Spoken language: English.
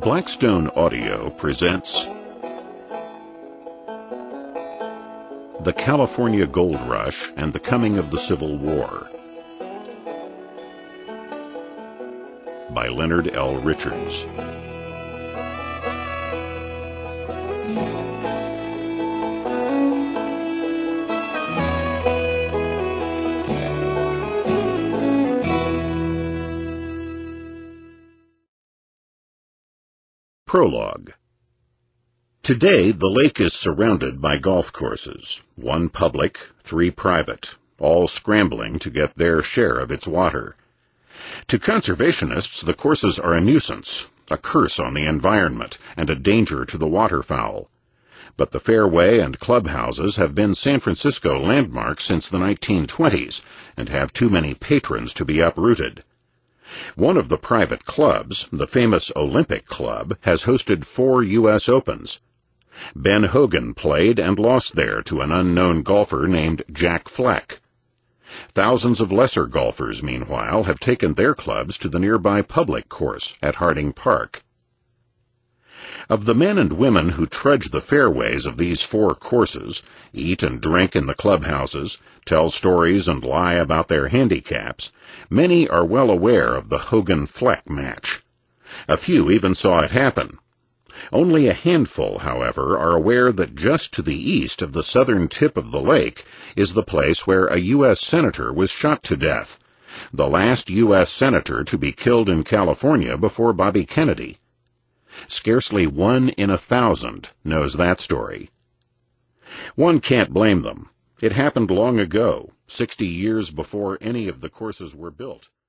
Blackstone Audio presents The California Gold Rush and the Coming of the Civil War by Leonard L. Richards. Prologue. Today, the lake is surrounded by golf courses, one public, three private, all scrambling to get their share of its water. To conservationists, the courses are a nuisance, a curse on the environment, and a danger to the waterfowl. But the fairway and clubhouses have been San Francisco landmarks since the 1920s and have too many patrons to be uprooted. One of the private clubs, the famous Olympic Club, has hosted 4 U.S. Opens. Ben Hogan played and lost there to an unknown golfer named Jack Fleck. Thousands of lesser golfers, meanwhile, have taken their clubs to the nearby public course at Harding Park. Of the men and women who trudge the fairways of these 4 courses, eat and drink in the clubhouses, tell stories and lie about their handicaps, many are well aware of the Hogan-Fleck match. A few even saw it happen. Only a handful, however, are aware that just to the east of the southern tip of the lake is the place where a U.S. senator was shot to death, the last U.S. senator to be killed in California before Bobby Kennedy. Scarcely 1 in 1,000 knows that story. One can't blame them. It happened long ago, 60 years before any of the courses were built.